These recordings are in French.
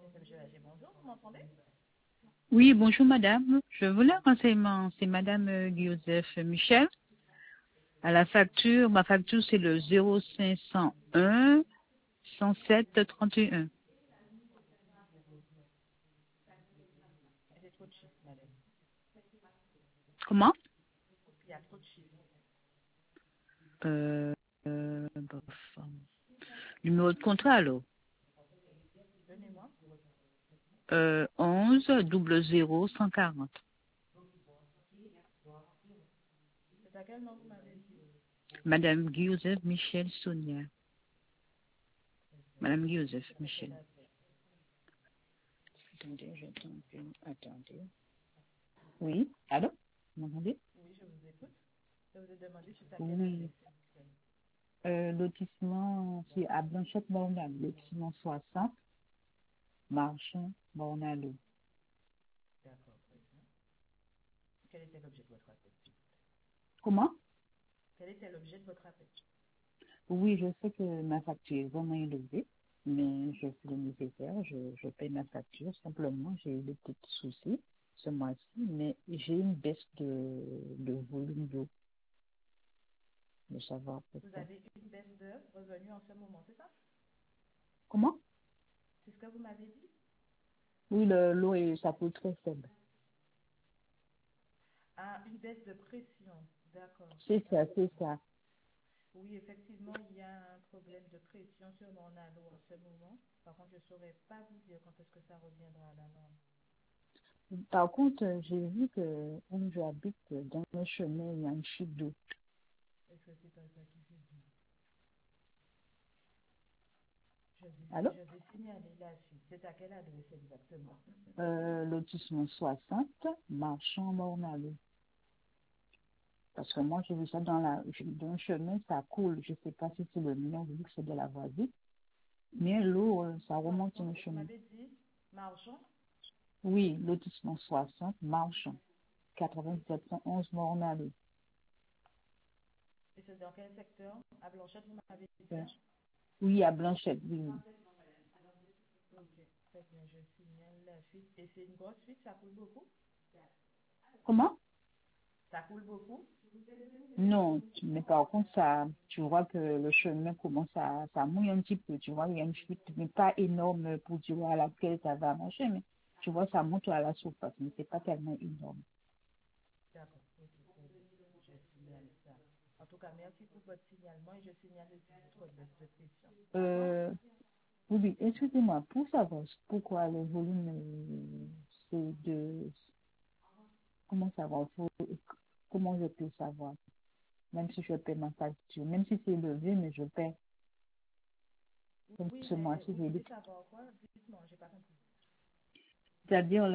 Bonjour, vous m'entendez? Oui, bonjour madame. Je voulais un renseignement. C'est madame Joseph Michel. À la facture, ma facture c'est le 0501 107 31. C'est trop de chiffres, madame. Comment? Il y a trop de chiffres. Bof. Numéro de contrat alors? Donnez-moi. 11 00 140. C'est à quel nom vous m'avez dit? Madame Joseph Michel Sonia. Madame Joseph Michel. Attendez, attendez. Oui, allô? Vous m'entendez? Oui, je vous écoute. Je vous ai demandé c'est à quelle Oui. adresse, s'il vous plaît. Lotissement, c'est à Blanchette Mornal, lotissement 60, Marchand Mornalo. D'accord, très bien. Quel était l'objet de votre appel? Comment? Quel était l'objet de votre appel? Oui, je sais que ma facture est vraiment élevée, mais je fais le nécessaire, je paye ma facture. Simplement, j'ai eu des petits soucis ce mois-ci, mais j'ai une baisse de volume d'eau, de savoir Vous pourquoi. avez une baisse de revenus en ce moment, c'est ça? Comment? C'est ce que vous m'avez dit? Oui, l'eau, ça coûte très faible. Ah, une baisse de pression. D'accord. C'est ça, c'est ça. Oui, effectivement, il y a un problème de pression sur mon anneau en ce moment. Par contre, je ne saurais pas vous dire quand est-ce que ça reviendra à la norme. Par contre, j'ai vu que où j'habite, dans le chemin, il y a une chute d'eau. Est-ce que c'est pas ça qui fait dire? Allô? Je vais signaler la suite. C'est à quelle adresse exactement? Lotissement 60, Marchand Mornalo. Parce que moi, j'ai vu ça dans le chemin, ça coule. Je ne sais pas si c'est le mien, vu que c'est de la voisine. Mais l'eau, ça remonte dans le Vous chemin. m'avez dit Marchand? Oui, lotissement 60, Marchand. 8711 Mornalo. Et c'est dans quel secteur? À Blanchette, vous m'avez dit, Euh, hein? Oui, à Blanchette, oui. Ok, très bien, je signale la fuite. Et c'est une grosse fuite, ça coule beaucoup? Comment? Ça coule beaucoup? Non, mais par contre, tu vois que le chemin commence ça mouille un petit peu. Tu vois, il y a une chute, mais pas énorme pour dire à laquelle ça va marcher, mais tu vois, ça monte à la surface, mais c'est pas tellement énorme. D'accord, ok, très bien. Je signale ça. En tout cas, merci pour votre signalement et je signale aussi votre baisse de pression. D'accord? Euh, oui, oui, excusez-moi, pour savoir pourquoi le volume, c'est comment savoir, comment je peux savoir, même si je paie ma facture, même si c'est élevé, mais je paie, comme Oui, ce mais mois-ci, vous j'ai dit. voulez savoir quoi? Dites-moi, j'ai pas compris. C'est-à-dire,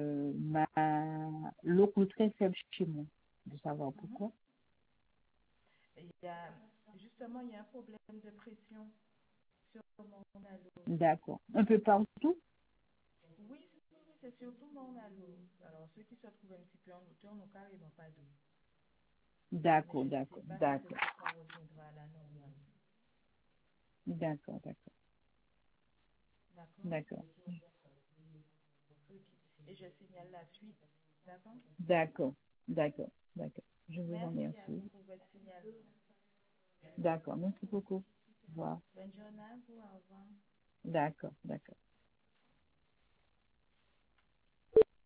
l'eau coûte très faible chez moi, de savoir Mhm. pourquoi. Il y a, justement, il y a un problème de pression sur mon anneau. D'accord. Un peu partout? Oui, c'est surtout mon anneau. Alors, ceux qui se trouvent un petit peu en hauteur n'ont carrément pas d'eau. Mais D'accord, je ne sais d'accord, pas quand est-ce d'accord, que ça reviendra à la normale. d'accord, d'accord, D'accord? d'accord, Ok. Et je signale la suite. D'accord? d'accord, d'accord, d'accord. Je vous Merci à vous remercie. pour votre signalement. D'accord, merci beaucoup. Au revoir. Bonne journée à vous. Au revoir. D'accord, d'accord.